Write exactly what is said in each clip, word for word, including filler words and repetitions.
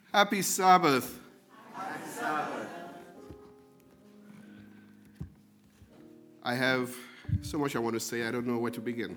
Happy Sabbath. Happy Sabbath. I have so much I want to say, I don't know where to begin.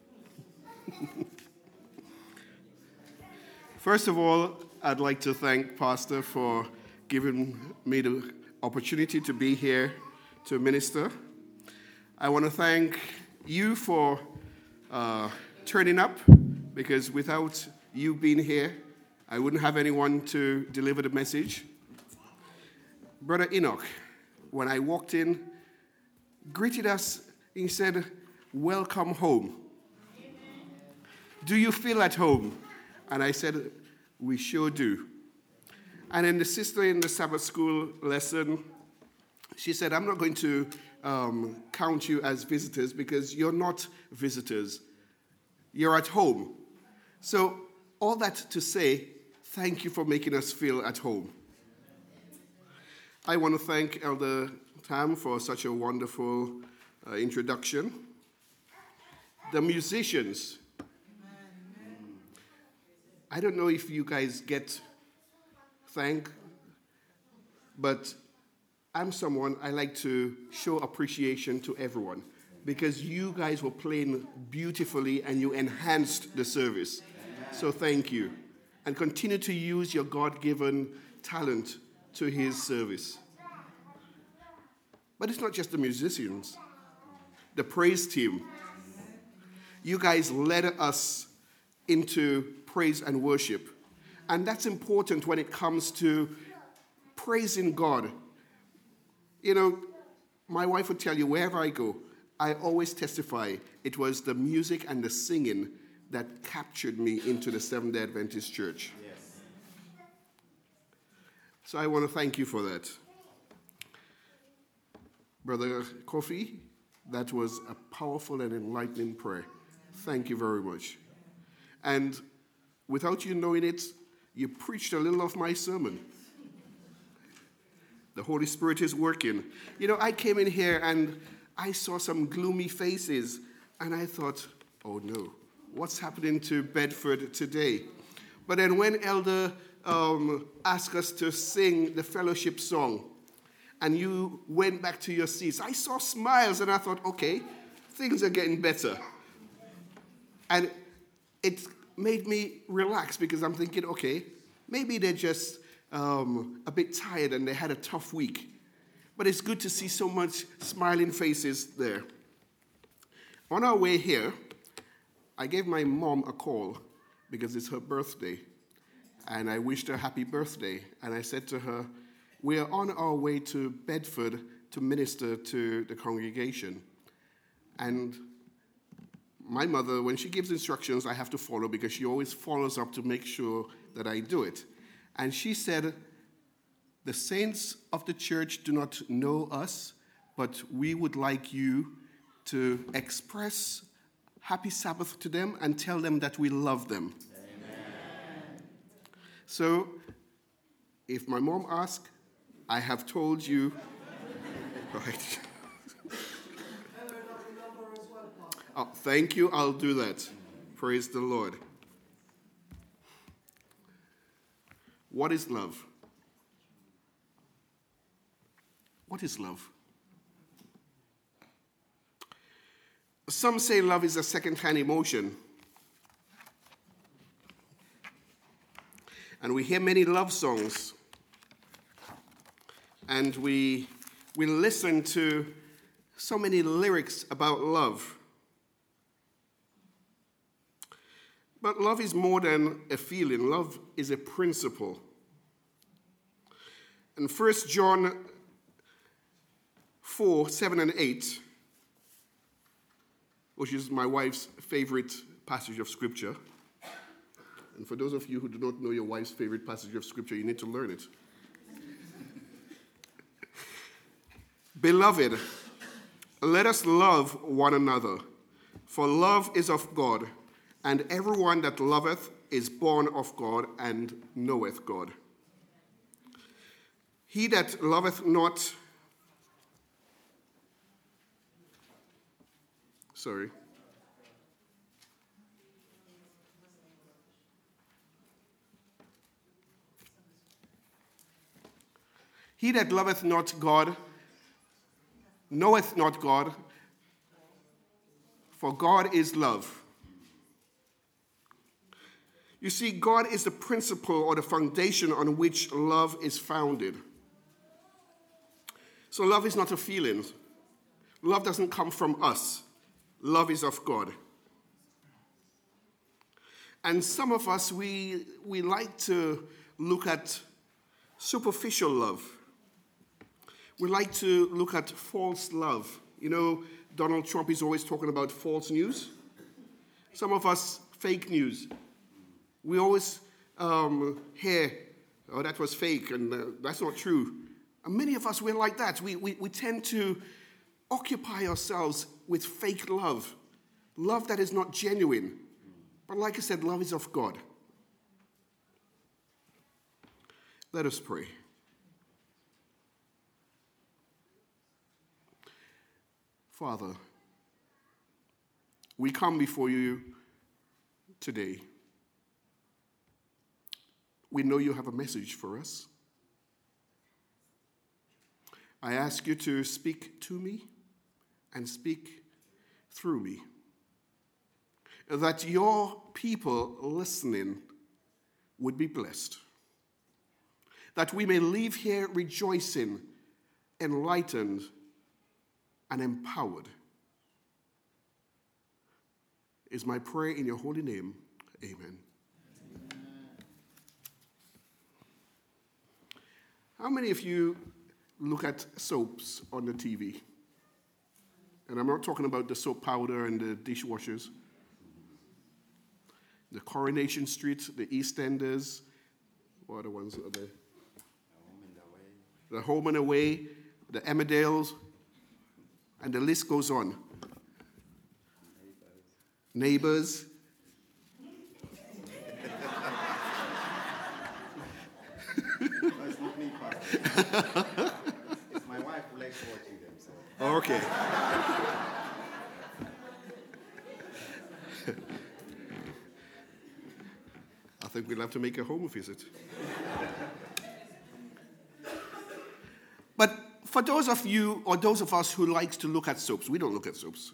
First of all, I'd like to thank Pastor for giving me the opportunity to be here to minister. I want to thank you for uh, turning up, because without you being here, I wouldn't have anyone to deliver the message. Brother Enoch, when I walked in, greeted us. He said, "Welcome home. Amen. Do you feel at home?" And I said, "We sure do." And then the sister in the Sabbath school lesson, she said, "I'm not going to um, count you as visitors because you're not visitors. You're at home." So all that to say, thank you for making us feel at home. I want to thank Elder Tam for such a wonderful uh, introduction. The musicians. I don't know if you guys get thank, but I'm someone, I like to show appreciation to everyone, because you guys were playing beautifully and you enhanced the service. So thank you. And continue to use your God-given talent to his service. But it's not just the musicians. The praise team. You guys led us into praise and worship. And that's important when it comes to praising God. You know, my wife would tell you, wherever I go, I always testify it was the music and the singing that captured me into the Seventh-day Adventist Church. Yes. So I want to thank you for that. Brother Kofi, that was a powerful and enlightening prayer. Thank you very much. And without you knowing it, you preached a little of my sermon. The Holy Spirit is working. You know, I came in here and I saw some gloomy faces, and I thought, oh no, what's happening to Bedford today? But then when Elder um, asked us to sing the fellowship song, and you went back to your seats, I saw smiles, and I thought, okay, things are getting better. And it made me relax, because I'm thinking, okay, maybe they're just um, a bit tired and they had a tough week. But it's good to see so much smiling faces there. On our way here, I gave my mom a call because it's her birthday, and I wished her happy birthday. And I said to her, we are on our way to Bedford to minister to the congregation. And my mother, when she gives instructions, I have to follow, because she always follows up to make sure that I do it. And she said, the saints of the church do not know us, but we would like you to express happy Sabbath to them and tell them that we love them. Amen. So, if my mom asks, I have told you. Right. Oh, thank you, I'll do that. Praise the Lord. What is love? What is love? Some say love is a second-hand emotion. And we hear many love songs. And we, we listen to so many lyrics about love. But love is more than a feeling. Love is a principle. In First John four, seven, and eight, which is my wife's favorite passage of Scripture. And for those of you who do not know your wife's favorite passage of Scripture, you need to learn it. Beloved, let us love one another, for love is of God, and everyone that loveth is born of God and knoweth God. He that loveth not, sorry, He that loveth not God knoweth not God, for God is love. You see, God is the principle or the foundation on which love is founded. So love is not a feeling. Love doesn't come from us. Love is of God. And some of us, we, we like to look at superficial love. We like to look at false love. You know, Donald Trump is always talking about false news. Some of us, fake news. We always um, hear, oh, that was fake, and uh, that's not true. And many of us, we're like that. We, we, we tend to occupy ourselves with fake love, love that is not genuine. But like I said, love is of God. Let us pray. Father, we come before you today. We know you have a message for us. I ask you to speak to me and speak through me, that your people listening would be blessed, that we may leave here rejoicing, enlightened, and empowered. Is my prayer in your holy name. Amen. How many of you look at soaps on the T V? And I'm not talking about the soap powder and the dishwashers. The Coronation Street, the EastEnders, what are the ones that are there? The Home and Away, the Emmerdales, and the list goes on. Neighbors. It's not me, Pastor. It's my wife who likes watching them. So. Okay. I think we'll have to make a home visit. But for those of you, or those of us who likes to look at soaps, we don't look at soaps.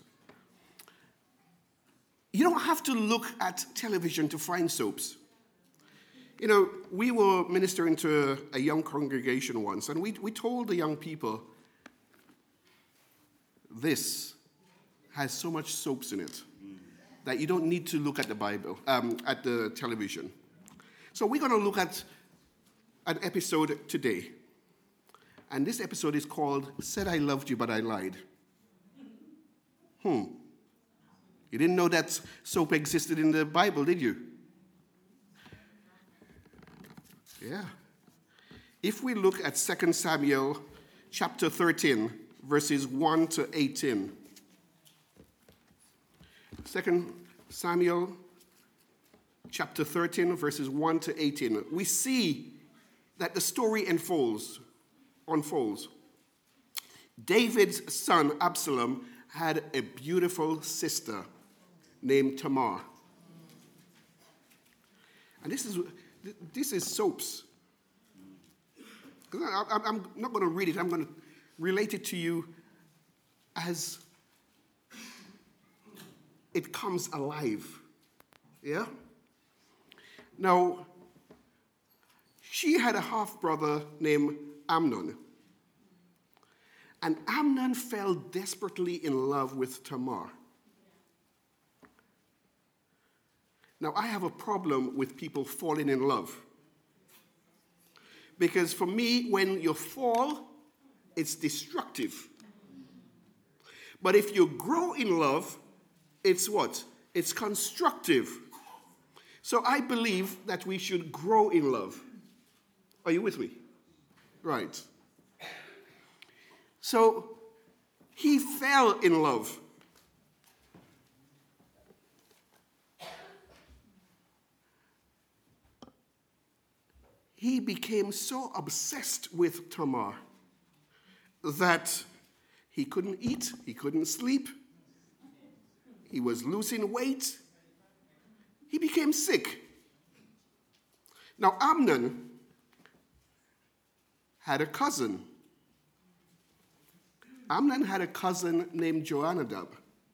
You don't have to look at television to find soaps. You know, we were ministering to a, a young congregation once, and we, we told the young people, this has so much soaps in it that you don't need to look at the Bible, um, at the television. So we're going to look at an episode today. And this episode is called, Said I Loved You, But I Lied. Hmm. You didn't know that soap existed in the Bible, did you? Yeah. If we look at Second Samuel chapter thirteen, verses one to eighteen. Second Samuel chapter thirteen, verses one to eighteen. We see that the story unfolds. unfolds. David's son Absalom had a beautiful sister named Tamar. And this is this is soaps. I, I'm not going to read it. I'm going to relate it to you as it comes alive. Yeah? Now, she had a half-brother named Amnon. And Amnon fell desperately in love with Tamar. Now, I have a problem with people falling in love. Because for me, when you fall, it's destructive. But if you grow in love, it's what? It's constructive. So I believe that we should grow in love. Are you with me? Right. So he fell in love. He became so obsessed with Tamar that he couldn't eat, he couldn't sleep, he was losing weight, he became sick. Now Amnon had a cousin. Amnon had a cousin named Jonadab.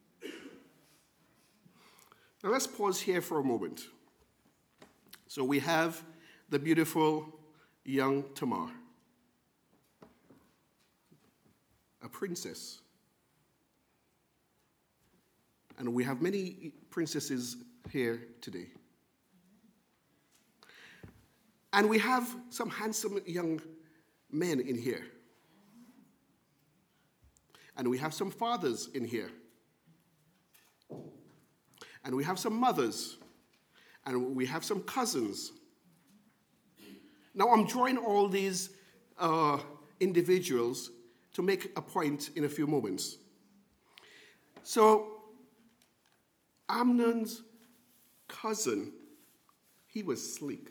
Now let's pause here for a moment. So we have the beautiful young Tamar, a princess. And we have many princesses here today. And we have some handsome young men in here. And we have some fathers in here. And we have some mothers. And we have some cousins. Now, I'm drawing all these uh, individuals to make a point in a few moments. So, Amnon's cousin, he was slick.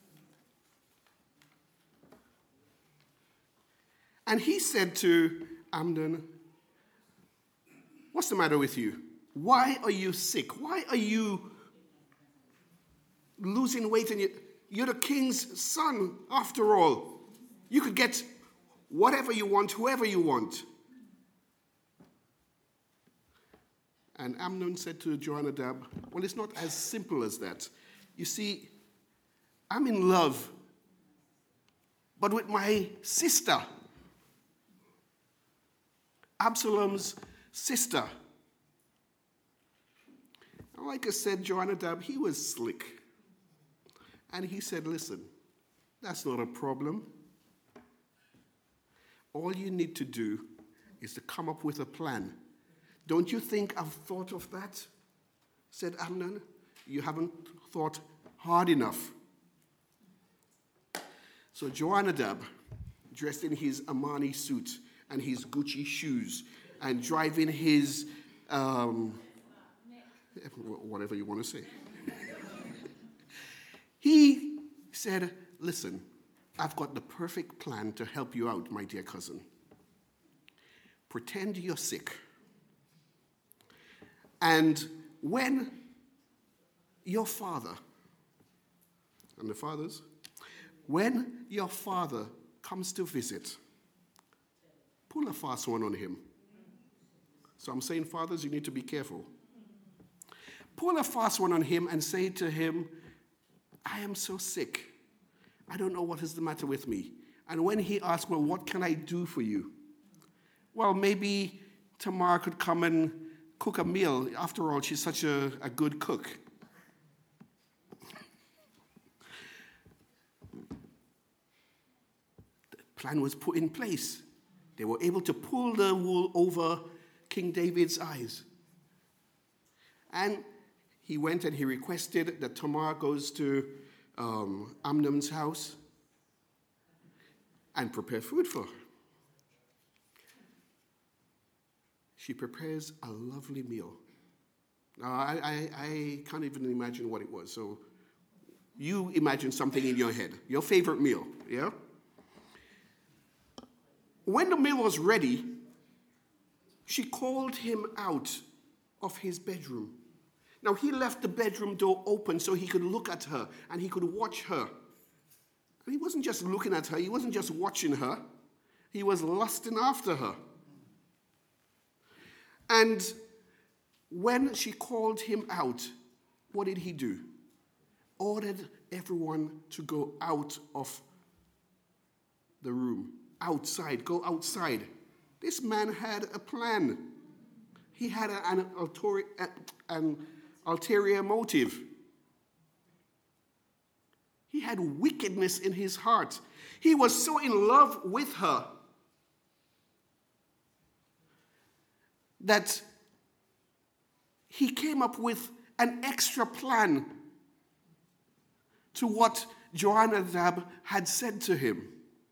And he said to Amnon, "What's the matter with you? Why are you sick? Why are you losing weight? And you, you're the king's son, after all. You could get whatever you want, whoever you want." And Amnon said to Jonadab, "Well, it's not as simple as that. You see, I'm in love, but with my sister, Absalom's sister." Like I said, Jonadab, he was slick. And he said, "Listen, that's not a problem. All you need to do is to come up with a plan. Don't you think I've thought of that?" said Amnon. "You haven't thought hard enough." So Jonadab, dressed in his Armani suit and his Gucci shoes, and driving his, um, whatever you want to say, he said, "Listen, I've got the perfect plan to help you out, my dear cousin. Pretend you're sick. And when your father," and the fathers, "when your father comes to visit, pull a fast one on him." So I'm saying, fathers, you need to be careful. Pull a fast one on him and say to him, "I am so sick. I don't know what is the matter with me." And when he asks, "Well, what can I do for you?" Well, maybe Tamar could come and cook a meal. After all, she's such a, a good cook. The plan was put in place. They were able to pull the wool over King David's eyes. And he went and he requested that Tamar goes to um, Amnon's house and prepare food for her. She prepares a lovely meal. Now, I, I, I can't even imagine what it was. So you imagine something in your head, your favorite meal, yeah? When the meal was ready, she called him out of his bedroom. Now, he left the bedroom door open so he could look at her and he could watch her. And he wasn't just looking at her, he wasn't just watching her, he was lusting after her. And when she called him out, what did he do? Ordered everyone to go out of the room. Outside, go outside. This man had a plan. He had an, ulterior, an ulterior motive. He had wickedness in his heart. He was so in love with her that he came up with an extra plan to what Jonadab had said to him.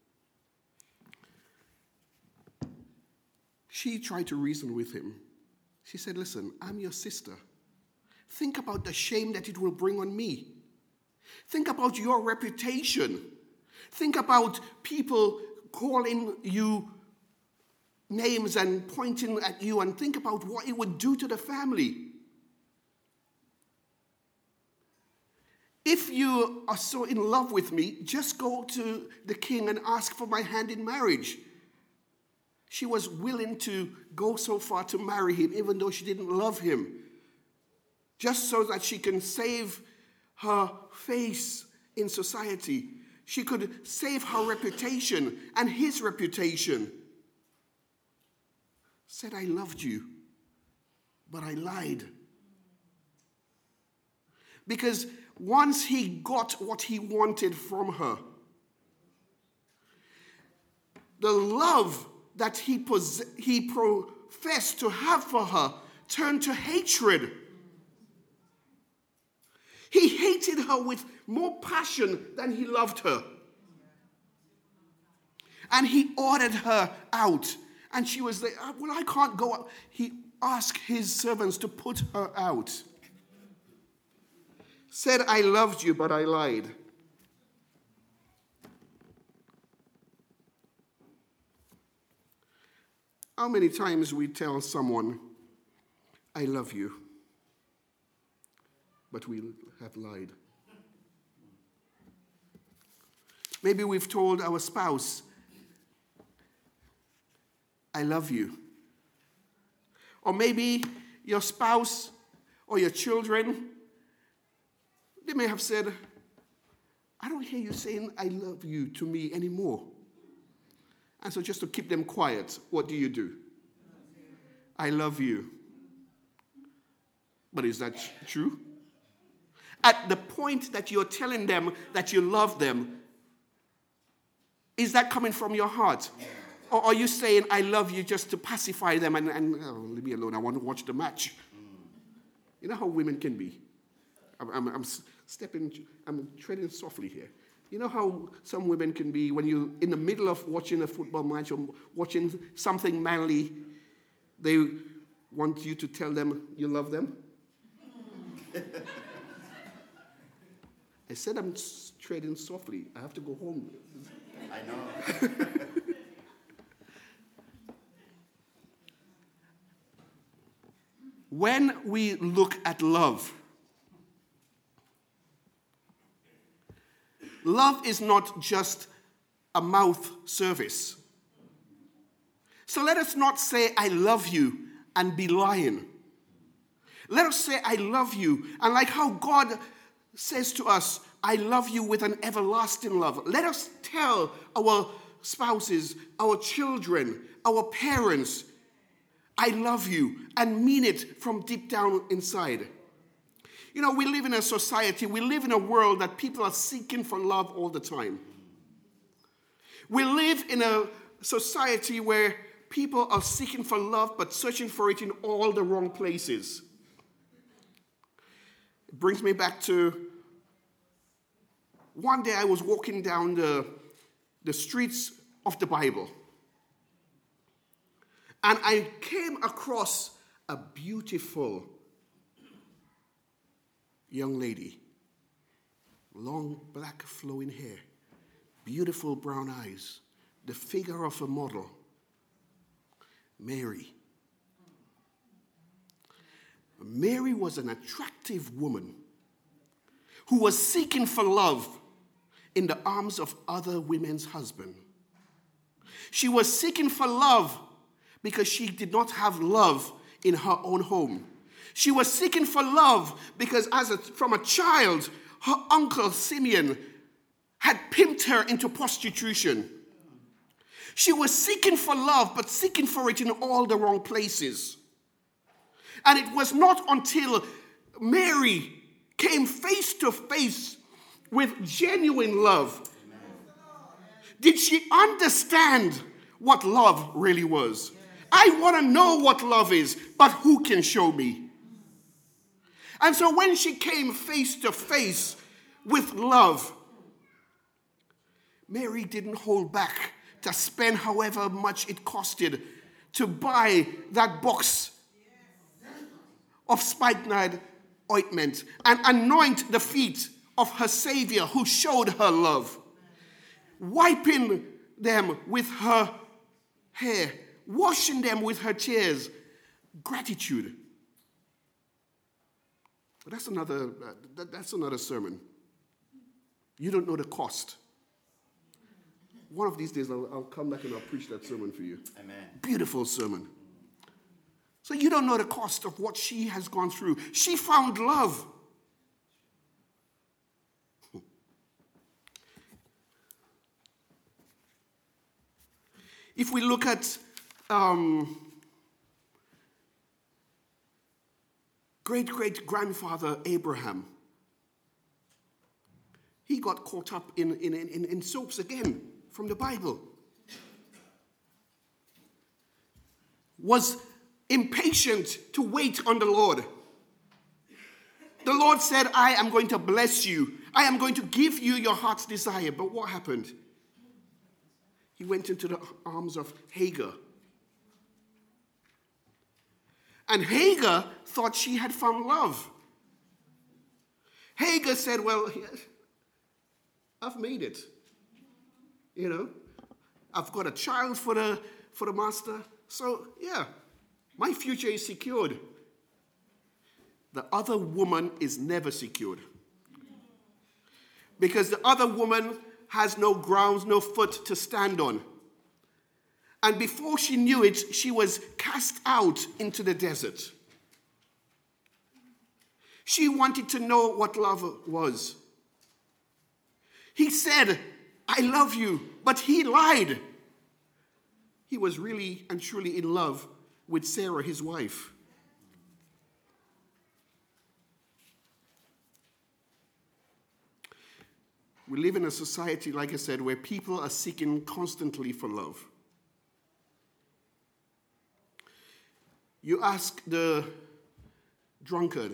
She tried to reason with him. She said, "Listen, I'm your sister. Think about the shame that it will bring on me. Think about your reputation. Think about people calling you names and pointing at you, and think about what it would do to the family. if you are so in love with me, just go to the king and ask for my hand in marriage. She was willing to go so far to marry him, even though she didn't love him, just so that she can save her face in society. She could save her reputation and his reputation. Said, I loved you, but I lied. Because once he got what he wanted from her, the love that he, pos- he professed to have for her turned to hatred. He hated her with more passion than he loved her. And he ordered her out. And she was like, well, I can't go out. He asked his servants to put her out. Said, I loved you, but I lied. How many times we tell someone, I love you, but we have lied? Maybe we've told our spouse, I love you. Or maybe your spouse or your children, they may have said, I don't hear you saying I love you to me anymore. And so just to keep them quiet, what do you do? I love you. But is that true? At the point that you're telling them that you love them, is that coming from your heart? Or are you saying, I love you just to pacify them and, and oh, leave me alone, I want to watch the match? You know how women can be? I'm, I'm, I'm stepping, I'm treading softly here. You know how some women can be when you're in the middle of watching a football match or watching something manly, they want you to tell them you love them? I said I'm treading softly. I have to go home. I know. When we look at love, love is not just a mouth service. So let us not say, I love you, and be lying. Let us say, I love you, and like how God says to us, I love you with an everlasting love. Let us tell our spouses, our children, our parents, I love you, and mean it from deep down inside. You know, we live in a society, we live in a world that people are seeking for love all the time. We live in a society where people are seeking for love but searching for it in all the wrong places. It brings me back to one day I was walking down the, the streets of the Bible. And I came across a beautiful young lady. Long black flowing hair, beautiful brown eyes, the figure of a model. Mary. Mary was an attractive woman who was seeking for love in the arms of other women's husbands. She was seeking for love because she did not have love in her own home. She was seeking for love because as a, from a child, her uncle Simeon had pimped her into prostitution. She was seeking for love, but seeking for it in all the wrong places. And it was not until Mary came face to face with genuine love did she understand what love really was. I want to know what love is, but who can show me? And so when she came face to face with love, Mary didn't hold back to spend however much it costed to buy that box of spikenard ointment and anoint the feet of her Savior who showed her love, wiping them with her hair, washing them with her tears. Gratitude. But that's another, uh, that, that's another sermon. You don't know the cost. One of these days, I'll, I'll come back and I'll preach that sermon for you. Amen. Beautiful sermon. So you don't know the cost of what she has gone through. She found love. If we look at um, great-great-grandfather Abraham, he got caught up in, in, in, in soaps again from the Bible. Was impatient to wait on the Lord. The Lord said, I am going to bless you. I am going to give you your heart's desire. But what happened? He went into the arms of Hagar. And Hagar thought she had found love. Hagar said, well, I've made it. You know, I've got a child for the, for the master. So, yeah, my future is secured. The other woman is never secured. Because the other woman has no grounds, no foot to stand on. And before she knew it, she was cast out into the desert. She wanted to know what love was. He said, I love you, but he lied. He was really and truly in love with Sarah, his wife. We live in a society, like I said, where people are seeking constantly for love. You ask the drunkard,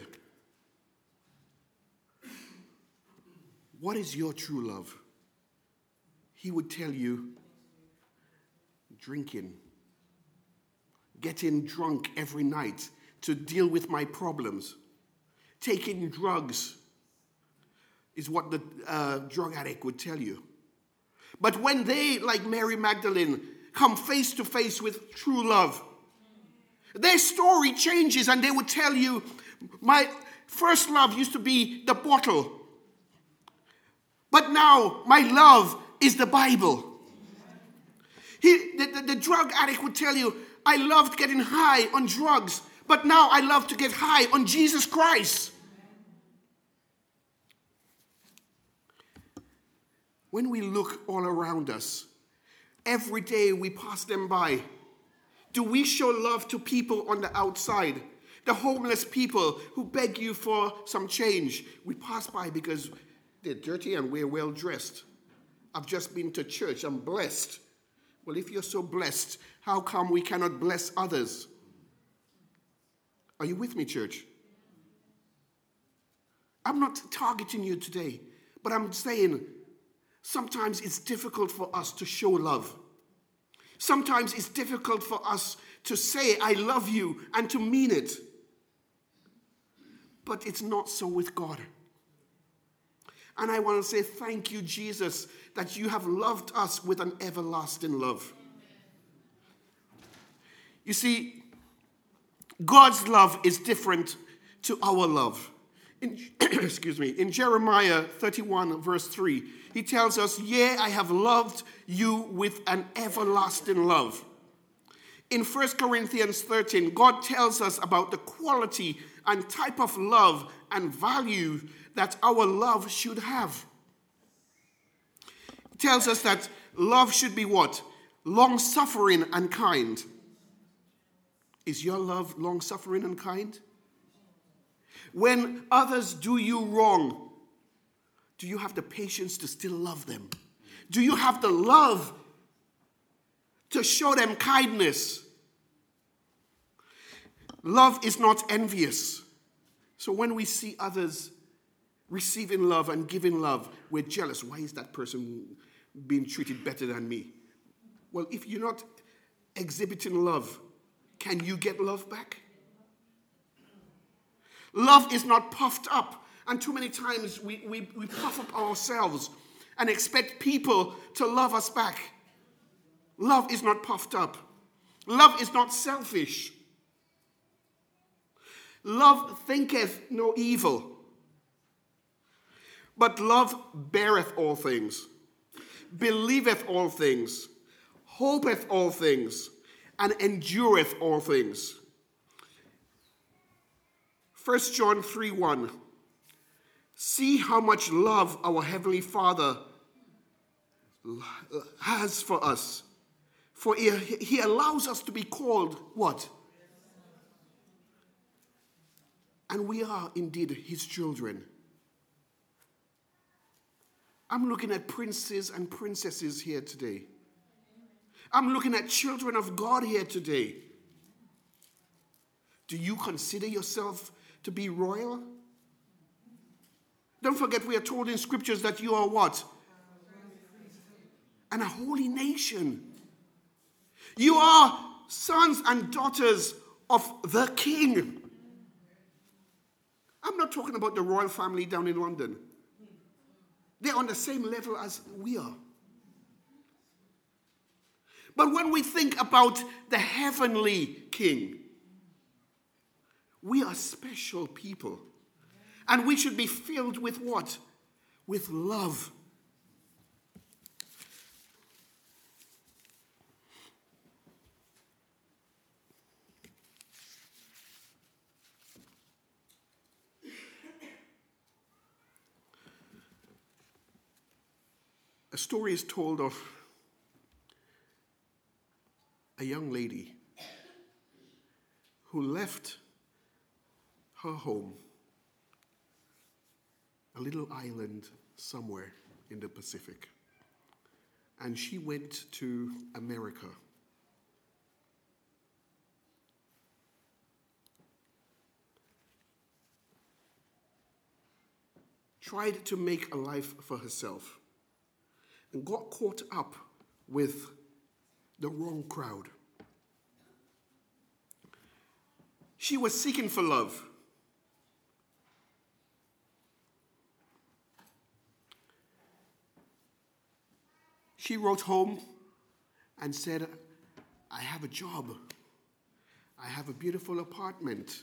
what is your true love? He would tell you, drinking, getting drunk every night to deal with my problems, taking drugs is what the uh, drug addict would tell you. But when they, like Mary Magdalene, come face to face with true love, their story changes and they would tell you, my first love used to be the bottle, but now my love is the Bible. He, the, the, the drug addict would tell you, I loved getting high on drugs, but now I love to get high on Jesus Christ. When we look all around us, every day we pass them by, do we show love to people on the outside? The homeless people who beg you for some change. We pass by because they're dirty and we're well dressed. I've just been to church, I'm blessed. Well, if you're so blessed, how come we cannot bless others? Are you with me, church? I'm not targeting you today, but I'm saying sometimes it's difficult for us to show love. Sometimes it's difficult for us to say, I love you, and to mean it. But it's not so with God. And I want to say thank you, Jesus, that you have loved us with an everlasting love. You see, God's love is different to our love. In, excuse me, in Jeremiah thirty-one, verse three, he tells us, yea, I have loved you with an everlasting love. In First Corinthians thirteen, God tells us about the quality and type of love and value that our love should have. It tells us that love should be what? Long-suffering and kind. Is your love long-suffering and kind? When others do you wrong, do you have the patience to still love them? Do you have the love to show them kindness? Love is not envious. So when we see others receiving love and giving love, we're jealous. Why is that person being treated better than me? Well, if you're not exhibiting love, can you get love back? Love is not puffed up. And too many times we, we, we puff up ourselves and expect people to love us back. Love is not puffed up. Love is not selfish. Love thinketh no evil. But love beareth all things, believeth all things, hopeth all things, and endureth all things. First John three one. See how much love our Heavenly Father has for us. For he, he allows us to be called what? And we are indeed his children. I'm looking at princes and princesses here today. I'm looking at children of God here today. Do you consider yourself to be royal? Don't forget, we are told in scriptures that you are what? And a holy nation. You are sons and daughters of the King. I'm not talking about the royal family down in London. They're on the same level as we are. But when we think about the heavenly King, we are special people. And we should be filled with what? With love. A story is told of a young lady who left her home, a little island somewhere in the Pacific, and she went to America. Tried to make a life for herself, and got caught up with the wrong crowd. She was seeking for love. She wrote home and said, I have a job. I have a beautiful apartment.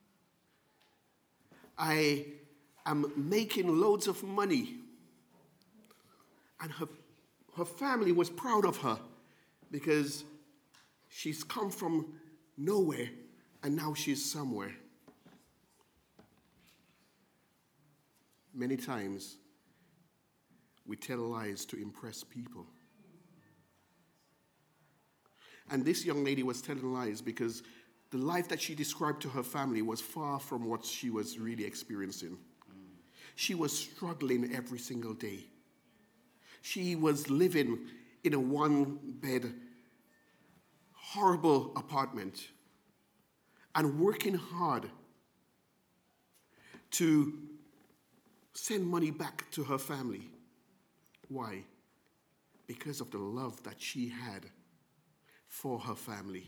I am making loads of money. And her, her family was proud of her because she's come from nowhere and now she's somewhere. Many times, we tell lies to impress people. And this young lady was telling lies because the life that she described to her family was far from what she was really experiencing. She was struggling every single day. She was living in a one-bed, horrible apartment and working hard to send money back to her family. Why? Because of the love that she had for her family.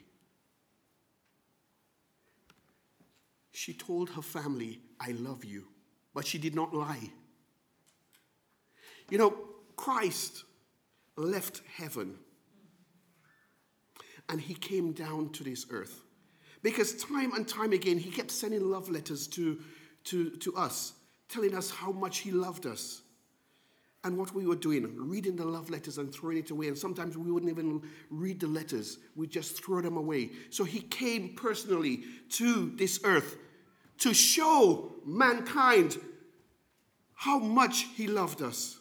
She told her family, I love you, but she did not lie. You know, Christ left heaven and he came down to this earth because time and time again he kept sending love letters to, to, to us, telling us how much he loved us. And what we were doing, reading the love letters and throwing it away. And sometimes we wouldn't even read the letters. We'd just throw them away. So he came personally to this earth to show mankind how much he loved us.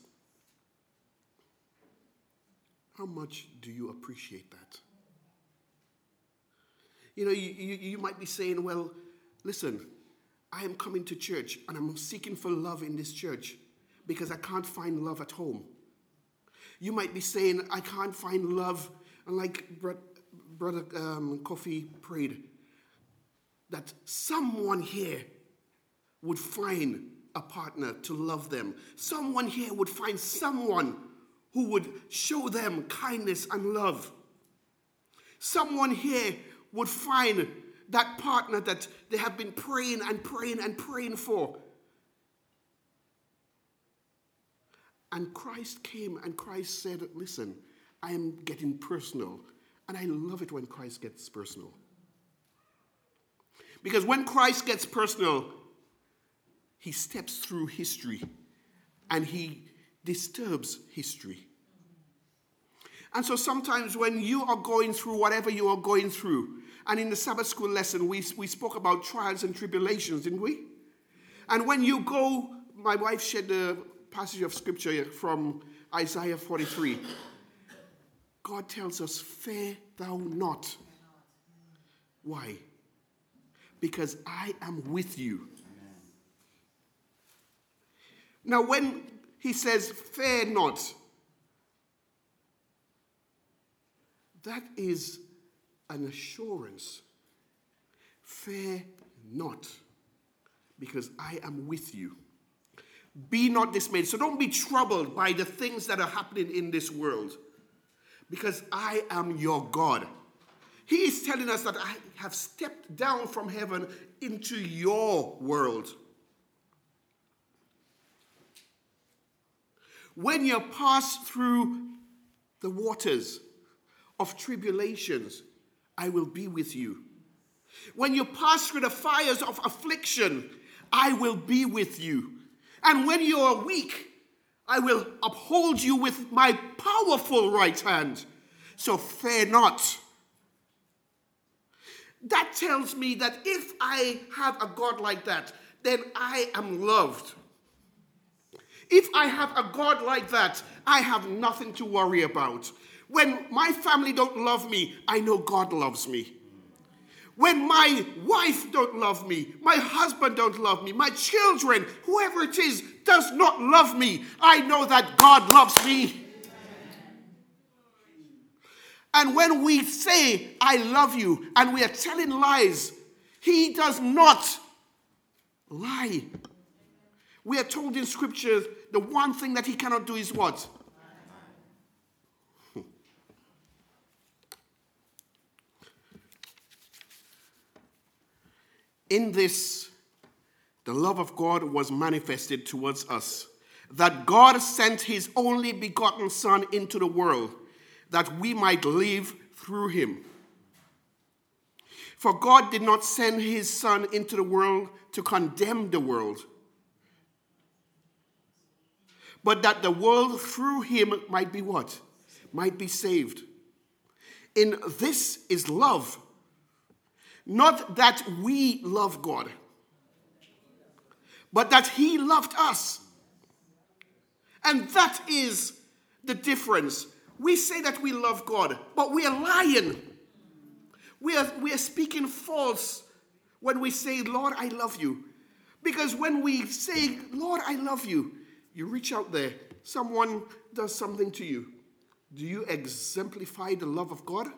How much do you appreciate that? You know, you, you, you might be saying, well, listen, I am coming to church and I'm seeking for love in this church because I can't find love at home. You might be saying, I can't find love, and like Brother, Brother um, Kofi prayed, that someone here would find a partner to love them. Someone here would find someone who would show them kindness and love. Someone here would find that partner that they have been praying and praying and praying for. And Christ came and Christ said, listen, I am getting personal. And I love it when Christ gets personal. Because when Christ gets personal, he steps through history and he disturbs history. And so sometimes when you are going through whatever you are going through, and in the Sabbath school lesson, we, we spoke about trials and tribulations, didn't we? And when you go, my wife shared the passage of scripture from Isaiah forty-three. God tells us, fear thou not. Why? Because I am with you. Now, when he says, fear not, that is an assurance. Fear not, because I am with you. Be not dismayed. So don't be troubled by the things that are happening in this world, because I am your God. He is telling us that I have stepped down from heaven into your world. When you pass through the waters of tribulations, I will be with you. When you pass through the fires of affliction, I will be with you. And when you are weak, I will uphold you with my powerful right hand. So fear not. That tells me that if I have a God like that, then I am loved. If I have a God like that, I have nothing to worry about. When my family don't love me, I know God loves me. When my wife don't love me, my husband don't love me, my children, whoever it is, does not love me, I know that God loves me. And when we say, I love you, and we are telling lies, he does not lie. We are told in scripture, the one thing that he cannot do is what? In this, the love of God was manifested towards us, that God sent his only begotten Son into the world, that we might live through him. For God did not send his Son into the world to condemn the world, but that the world through him might be what? Might be saved. In this is love. Not that we love God, but that he loved us. And that is the difference. We say that we love God, but we are lying. We are, we are speaking false when we say, Lord, I love you. Because when we say, Lord, I love you, you reach out there, someone does something to you. Do you exemplify the love of God?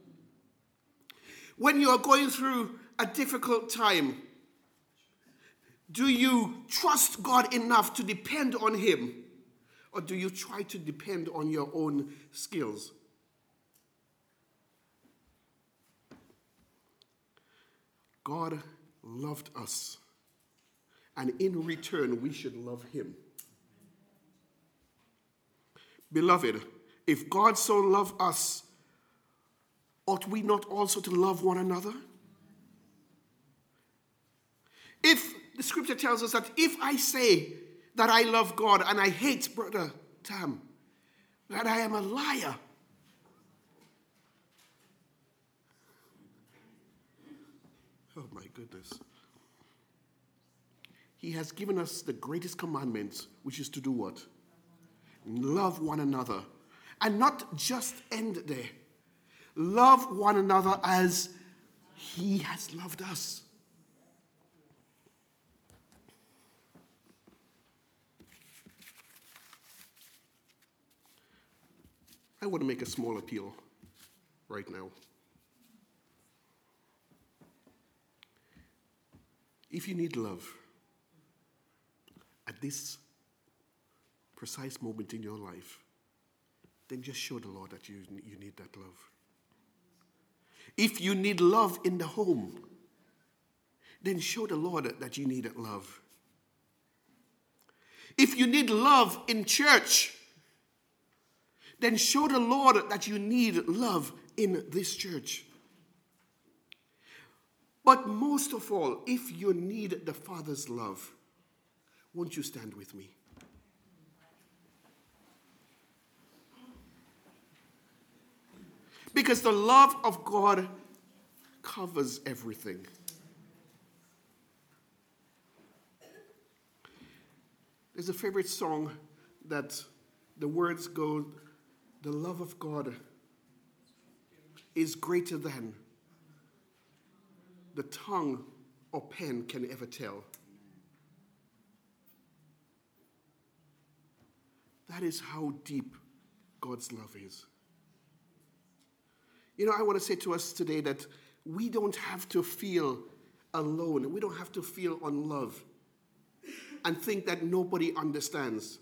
When you are going through a difficult time, do you trust God enough to depend on him? Or do you try to depend on your own skills? God loved us, and in return, we should love him. Beloved, if God so loved us, ought we not also to love one another? If the scripture tells us that if I say that I love God and I hate Brother Tam, that I am a liar. Oh my goodness. He has given us the greatest commandment, which is to do what? Love one another. And not just end there. Love one another as he has loved us. I want to make a small appeal right now. If you need love at this precise moment in your life, then just show the Lord that you, you need that love. If you need love in the home, then show the Lord that you need that love. If you need love in church, then show the Lord that you need love in this church. But most of all, if you need the Father's love, won't you stand with me? Because the love of God covers everything. There's a favorite song that the words go, the love of God is greater than the tongue or pen can ever tell. That is how deep God's love is. You know, I want to say to us today that we don't have to feel alone. We don't have to feel unloved and think that nobody understands.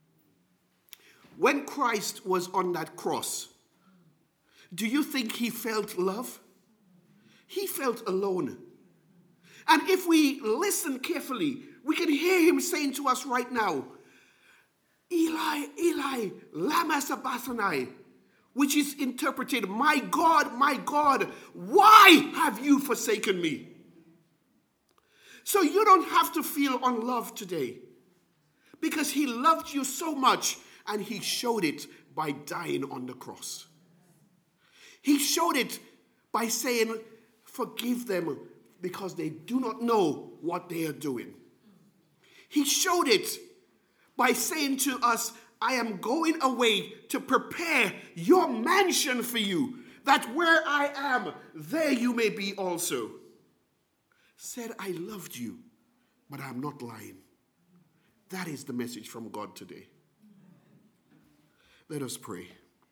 When Christ was on that cross, do you think he felt love? He felt alone. And if we listen carefully, we can hear him saying to us right now, Eli, Eli, lama sabachthani, which is interpreted, my God, my God, why have you forsaken me? So you don't have to feel unloved today, because he loved you so much, and he showed it by dying on the cross. He showed it by saying, forgive them because they do not know what they are doing. He showed it by saying to us, I am going away to prepare your mansion for you, that where I am, there you may be also. Said, I loved you, but I'm not lying. That is the message from God today. Let us pray.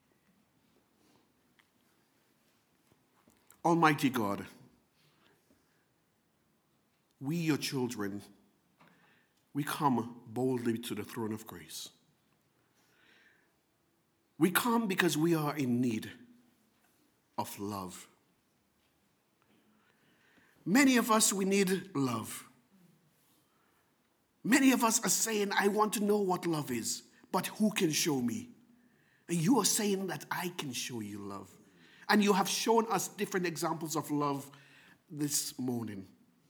Almighty God, we, your children, we come boldly to the throne of grace. We come because we are in need of love. Many of us, we need love. Many of us are saying, I want to know what love is, but who can show me? And you are saying that I can show you love. And you have shown us different examples of love this morning.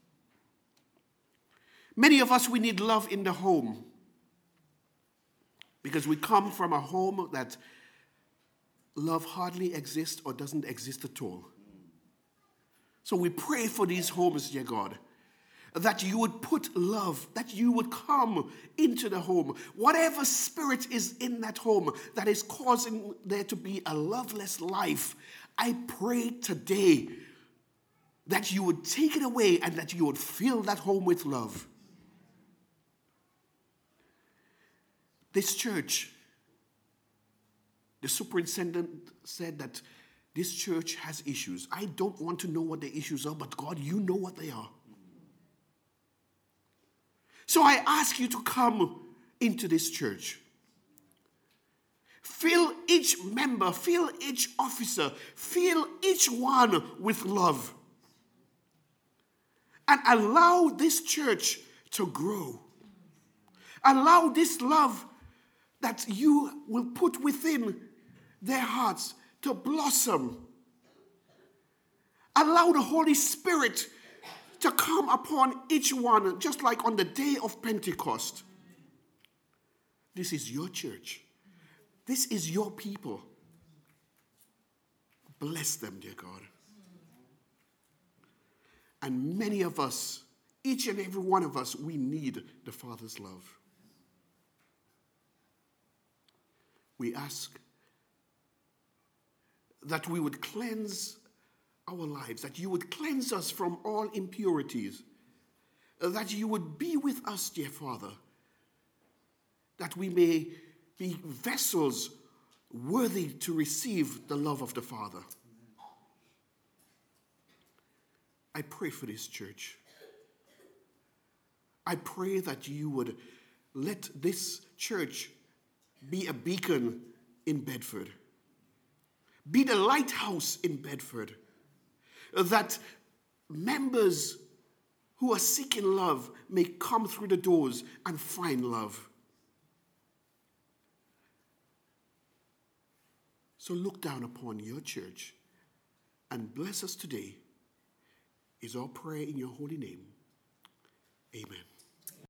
Many of us, we need love in the home, because we come from a home that love hardly exists or doesn't exist at all. So we pray for these homes, dear God, that you would put love, that you would come into the home. Whatever spirit is in that home that is causing there to be a loveless life, I pray today that you would take it away and that you would fill that home with love. This church, the superintendent said that this church has issues. I don't want to know what the issues are, but God, you know what they are. So I ask you to come into this church. Fill each member, fill each officer, fill each one with love. And allow this church to grow. Allow this love that you will put within their hearts to blossom. Allow the Holy Spirit to come upon each one, just like on the day of Pentecost. This is your church. This is your people. Bless them, dear God. And many of us, each and every one of us, we need the Father's love. We ask that we would cleanse our lives, that you would cleanse us from all impurities, that you would be with us, dear Father, that we may be vessels worthy to receive the love of the Father. I pray for this church. I pray that you would let this church be a beacon in Bedford. Be the lighthouse in Bedford. That members who are seeking love may come through the doors and find love. So look down upon your church and bless us today, is our prayer in your holy name. Amen.